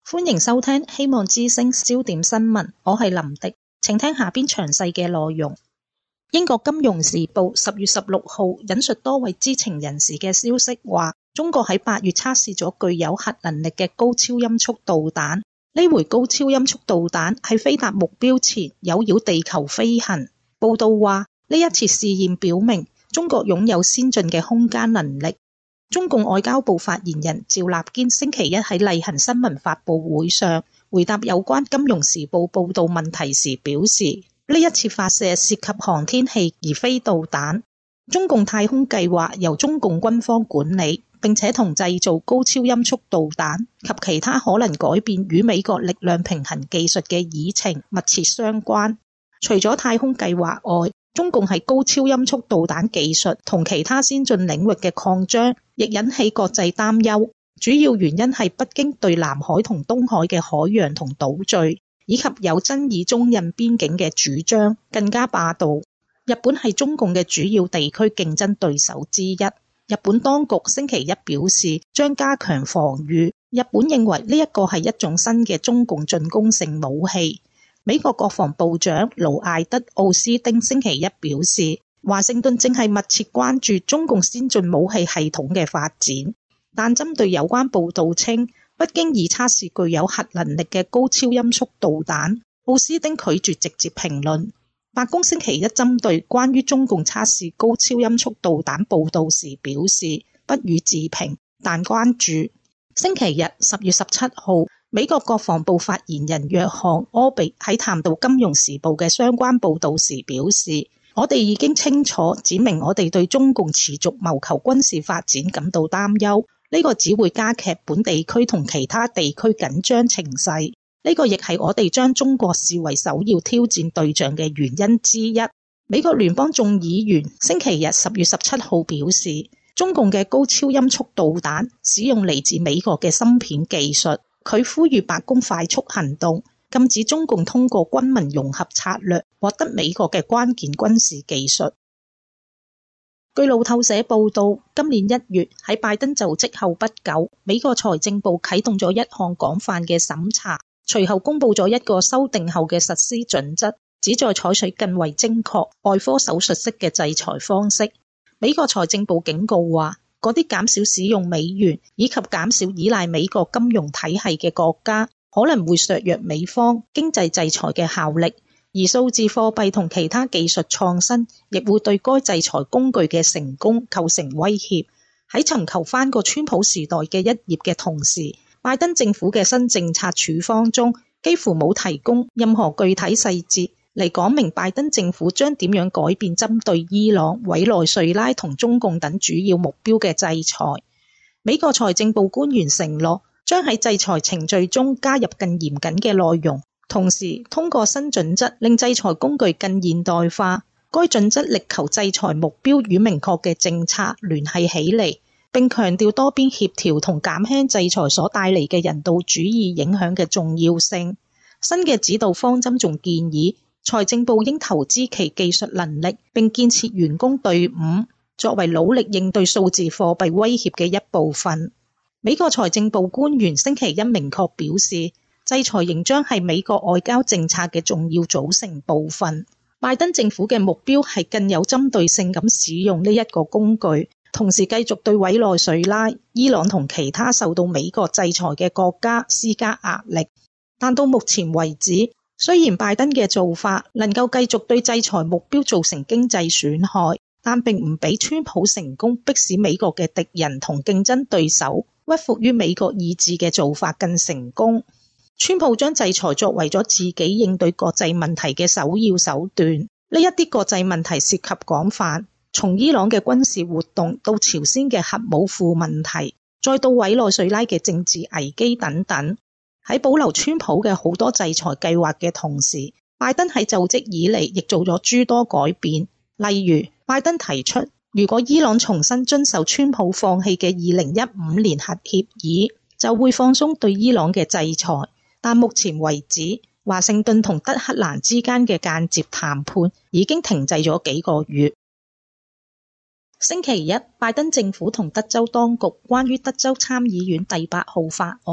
歡迎收聽希望之聲焦點新聞，我係林迪，請聽下邊詳細嘅內容。英國金融時報10月16號引述多位知情人士嘅消息話，中國喺8月測試咗具有核能力嘅高超音速導彈。呢回高超音速導彈喺飛達目標前有繞地球飛行。報道話，呢一次試驗表明中國擁有先進嘅空間能力。中共外交部發言人趙立堅星期一喺例行新聞發佈會上回答有關金融時報報道問題時表示，呢一次發射涉及航天器而非導彈。中共太空計劃由中共軍方管理，並且同製造高超音速導彈及其他可能改變與美國力量平衡技術嘅議程密切相關。除咗太空計劃外，中共喺高超音速導彈技術同其他先進領域嘅擴張，亦引起國際擔憂。主要原因係北京對南海同東海嘅海洋同島嶼，以及有爭議中印邊境嘅主張更加霸道。日本係中共嘅主要地區競爭對手之一。日本當局星期一表示將加強防禦。日本認為呢一個係一種新嘅中共進攻性武器。美國國防部長盧艾德奧斯丁星期一表示，華盛頓正係密切關注中共先進武器系統嘅發展，但針對有關報道稱北京已測試具有核能力嘅高超音速導彈，奧斯丁拒絕直接評論。白宮星期一針對關於中共測試高超音速導彈報道時表示，不予置評，但關注。星期日10月17號，美國國防部發言人約翰柯比喺談到金融時報嘅相關報道時表示，我哋已經清楚指明我哋對中共持續謀求軍事發展感到擔憂，呢個只會加劇本地區同其他地區緊張情勢，呢個亦係我哋將中國視為首要挑戰對象嘅原因之一。美國聯邦眾議員星期日10月17號表示，中共嘅高超音速導彈使用嚟自美國嘅芯片技術。佢呼籲白宮快速行動，禁止中共通過軍民融合策略獲得美國嘅關鍵軍事技術。據路透社報道，今年1月喺拜登就職後不久，美國財政部啟動咗一項廣泛嘅審查，隨後公佈咗一個修訂後嘅實施準則，旨在採取更為精確外科手術式嘅制裁方式。美國財政部警告話，嗰啲減少使用美元以及減少依賴美國金融體系嘅國家，可能會削弱美方經濟制裁嘅效力，而數字貨幣同其他技術創新亦會對該制裁工具嘅成功構成威脅。喺尋求翻過川普時代嘅一頁嘅同時，拜登政府嘅新政策處方中幾乎冇提供任何具體細節嚟講明拜登政府將點樣改變針對伊朗、委內瑞拉同中共等主要目標嘅制裁。美國財政部官員承諾將喺制裁程序中加入更嚴謹嘅內容，同時通過新準則令制裁工具更現代化。該準則力求制裁目標與明確嘅政策聯繫起嚟，並強調多邊協調同減輕制裁所帶嚟嘅人道主義影響嘅重要性。新嘅指導方針仲建議，財政部應投資其技術能力，並建設員工隊伍，作為努力應對數字貨幣威脅嘅一部分。美國財政部官員星期一明確表示，制裁仍將係美國外交政策嘅重要組成部分。拜登政府嘅目標係更有針對性咁使用呢一個工具，同時繼續對委內瑞拉、伊朗同其他受到美國制裁嘅國家施加壓力。但到目前為止，雖然拜登嘅做法能夠繼續對制裁目標造成經濟損害，但並唔比川普成功迫使美國嘅敵人同競爭對手屈服於美國意志嘅做法更成功。川普將制裁作為咗自己應對國際問題嘅首要手段。呢一啲國際問題涉及廣泛，從伊朗嘅軍事活動到朝鮮嘅核武庫問題，再到委內瑞拉嘅政治危機等等。喺保留川普嘅好多制裁計劃嘅同時，拜登喺就職以嚟亦做咗諸多改變。例如，拜登提出，如果伊朗重新遵守川普放棄嘅2015年核協議，就會放鬆對伊朗嘅制裁。但目前為止，華盛頓同德黑蘭之間嘅間接談判已經停滯咗幾個月。星期一，拜登政府同德州當局關於德州參議院第8號法案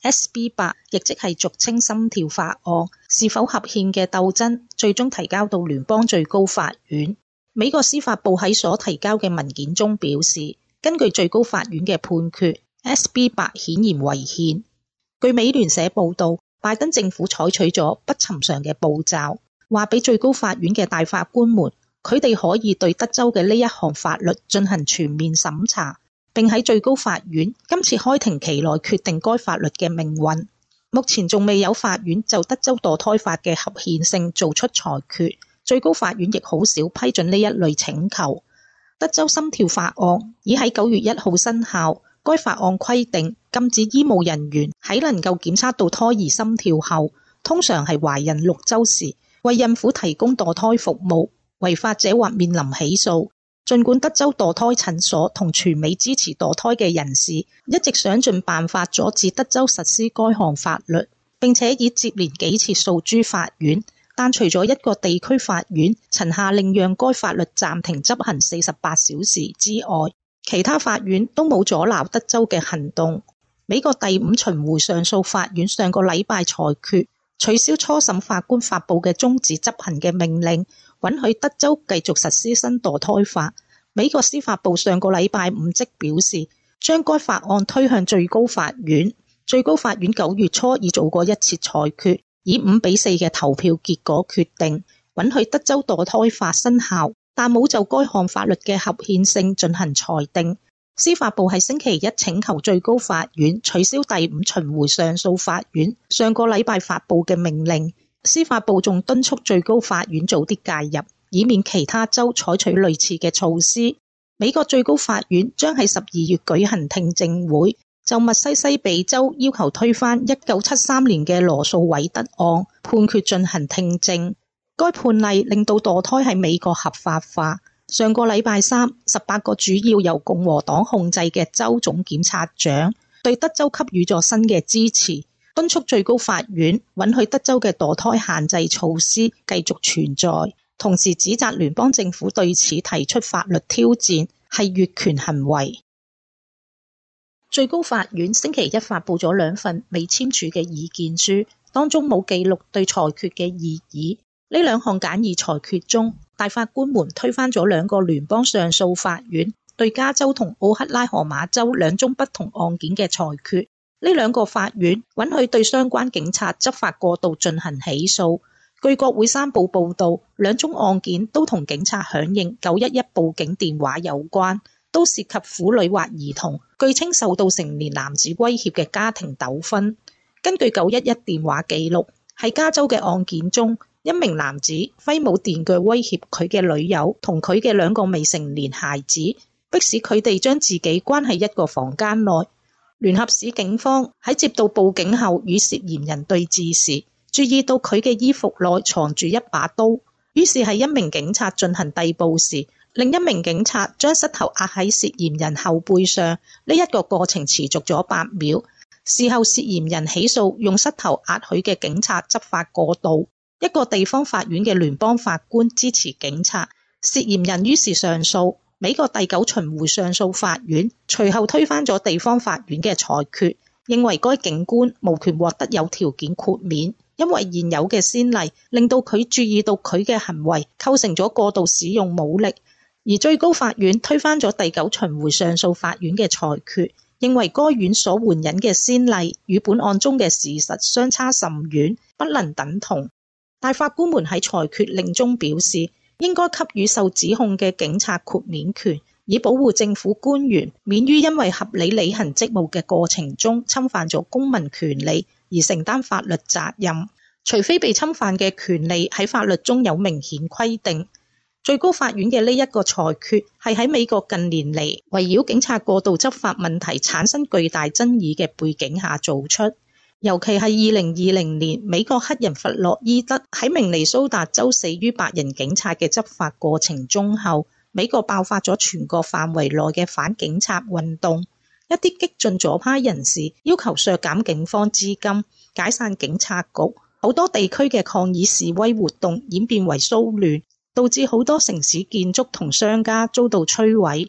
SB8，亦即係俗稱心跳法案是否合憲嘅鬥爭，最終提交到聯邦最高法院。美國司法部喺所提交嘅文件中表示，根據最高法院嘅判決， SB8 顯然違憲。據美聯社報道，拜登政府採取咗不尋常嘅步驟，話俾最高法院嘅大法官們，佢哋可以對德州嘅呢一項法律進行全面審查，並喺最高法院今次開庭期內決定該法律嘅命運。目前仲未有法院就德州墮胎法嘅合憲性做出裁決，最高法院亦好少批准呢一類請求。德州心跳法案已喺9月1號生效，該法案規定禁止醫務人員喺能夠檢測到胎兒心跳後，通常係懷孕6週時，為孕婦提供墮胎服務。違法者或面臨起訴。儘管德州墮胎診所同全美支持墮胎嘅人士一直想盡辦法阻止德州實施該項法律，並且已接連幾次訴諸法院，但除咗一個地區法院曾下令讓該法律暫停執行48小時之外，其他法院都冇阻撓德州嘅行動。美國第5巡迴上訴法院上個禮拜裁決，取消初審法官發布嘅終止執行嘅命令，允許德州繼續實施新墮胎法。美國司法部上個禮拜5即表示，將該法案推向最高法院。最高法院9月初已做過一次裁決，以5-4嘅投票結果決定允許德州墮胎法生效，但冇就該項法律嘅合憲性進行裁定。司法部喺星期一請求最高法院取消第5巡迴上訴法院上個禮拜發布嘅命令。司法部仲敦促最高法院早啲介入，以免其他州採取類似嘅措施。美國最高法院將喺12月舉行聽證會，就密西西比州要求推翻1973年嘅羅訴韋德案判決進行聽證。該判例令到墮胎喺美國合法化。上個禮拜三，18個主要由共和黨控制嘅州總檢察長對德州給予咗新嘅支持，敦促最高法院允許德州嘅墮胎限制措施繼續存在，同時指責聯邦政府對此提出法律挑戰係越權行為。最高法院星期一發布咗2份未簽署嘅意見書，當中冇記錄對裁決嘅異議。呢2項簡易裁決中，大法官們推翻咗2個聯邦上訴法院對加州同奧克拉荷馬州2宗不同案件嘅裁決。呢2個法院允許對相關警察執法過度進行起訴。據國會山報報道，2宗案件都同警察響應911報警電話有關，都涉及婦女或兒童據稱受到成年男子威脅嘅家庭糾紛。根據911電話記錄，喺加州嘅案件中，一名男子揮舞電鋸威脅佢嘅女友同佢嘅2個未成年孩子，迫使佢哋將自己關喺一個房間內。聯合市警方喺接到報警後與涉嫌人對峙時，注意到佢嘅衣服內藏住一把刀，於是喺一名警察進行逮捕時，另一名警察將膝頭壓喺涉嫌人後背上。呢一個過程持續咗8秒。事後涉嫌人起訴用膝頭壓佢嘅警察執法過度。一個地方法院嘅聯邦法官支持警察，涉嫌人於是上訴。美國第9巡迴上訴法院隨後推翻咗地方法院嘅裁決，認為該警官無權獲得有條件豁免，因為現有嘅先例令到佢注意到佢嘅行為構成咗過度使用武力。而最高法院推翻咗第9巡迴上訴法院嘅裁決，認為該院所援引嘅先例與本案中嘅事實相差甚遠，不能等同。大法官們喺裁決令中表示，應該給予受指控嘅警察豁免權，以保護政府官員免於因為合理履行職務嘅過程中侵犯咗公民權利而承擔法律責任，除非被侵犯嘅權利喺法律中有明顯規定。最高法院嘅呢一個裁決係喺美國近年嚟圍繞警察過度執法問題產生巨大爭議嘅背景下做出。尤其係2020年美國黑人弗洛伊德喺明尼蘇達州死於白人警察嘅執法過程中後，美國爆發咗全國範圍內嘅反警察運動。一啲激進左派人士要求削減警方資金，解散警察局。好多地區嘅抗議示威活動演變為騷亂，導致好多城市建築同商家遭到摧毀。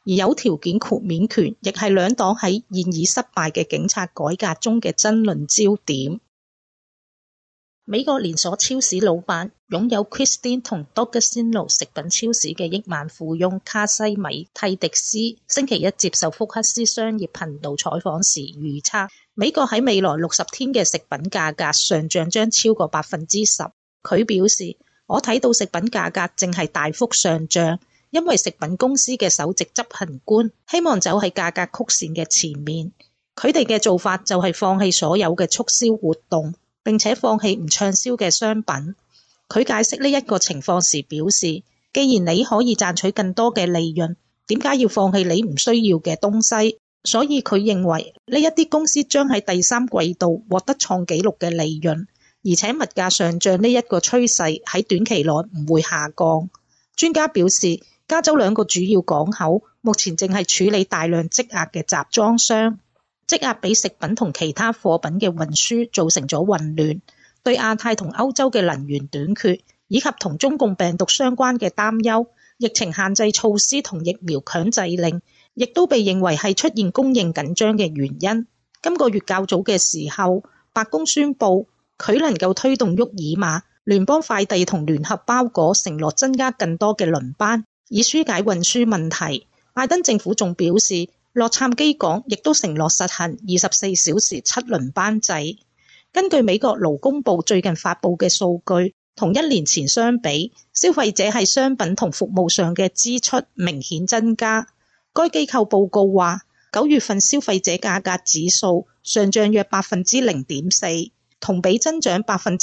而有條件豁免權亦係兩黨喺現已失敗嘅警察改革中嘅爭論焦點。美國連鎖超市老闆、擁有 Christine 同 D'Agostino 食品超市嘅億萬富翁卡西米蒂迪斯星期一接受福克斯商業頻道採訪時預測，美國喺未來60天嘅食品價格上漲將超過 10%。佢表示，我睇到食品價格正係大幅上漲，因為食品公司嘅首席執行官希望走喺價格曲線嘅前面，佢哋嘅做法就係放棄所有嘅促銷活動，並且放棄唔暢銷嘅商品。佢解釋呢一個情況時表示，既然你可以賺取更多嘅利潤，點解要放棄你唔需要嘅東西？所以佢認為呢一啲公司將喺第三季度獲得創紀錄嘅利潤，而且物價上漲呢一個趨勢喺短期內唔會下降。專家表示，加州2個主要港口目前正係處理大量積壓嘅集裝箱，積壓俾食品同其他貨品嘅運輸造成咗混亂，對亞太同歐洲嘅能源短缺以及同中共病毒相關嘅擔憂，疫情限制措施同疫苗強制令亦都被認為係出現供應緊張嘅原因。今個月較早嘅時候，白宮宣布佢能夠推動沃爾瑪、聯邦快遞同聯合包裹承諾增加更多嘅輪班，以紓解運輸問題。拜登政府仲表示，洛杉磯港亦都承諾實行24小時7輪班制。根據美國勞工部最近發布嘅數據，同1年前相比，消費者喺商品同服務上嘅支出明顯增加。該機構報告話，9月份消費者價格指數上漲約 0.4%， 同比增長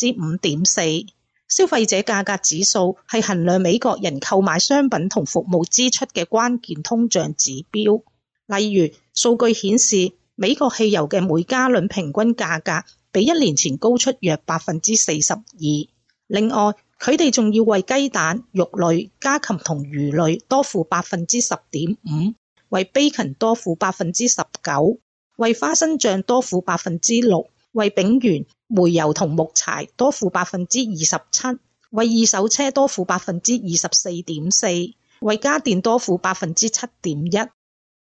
5.4%。消費者價格指數係衡量美國人購買商品同服務支出嘅關鍵通脹指標。例如，數據顯示美國汽油嘅每加侖平均價格比1年前高出約 42%。另外，佢哋仲要為雞蛋、肉類、家禽同魚類多付 10.5%， 為 bacon 多付 19%， 為花生醬多付 6%， 為丙烷、煤油同木柴多付 27%， 為二手車多付 24.4%， 為家電多付 7.1%。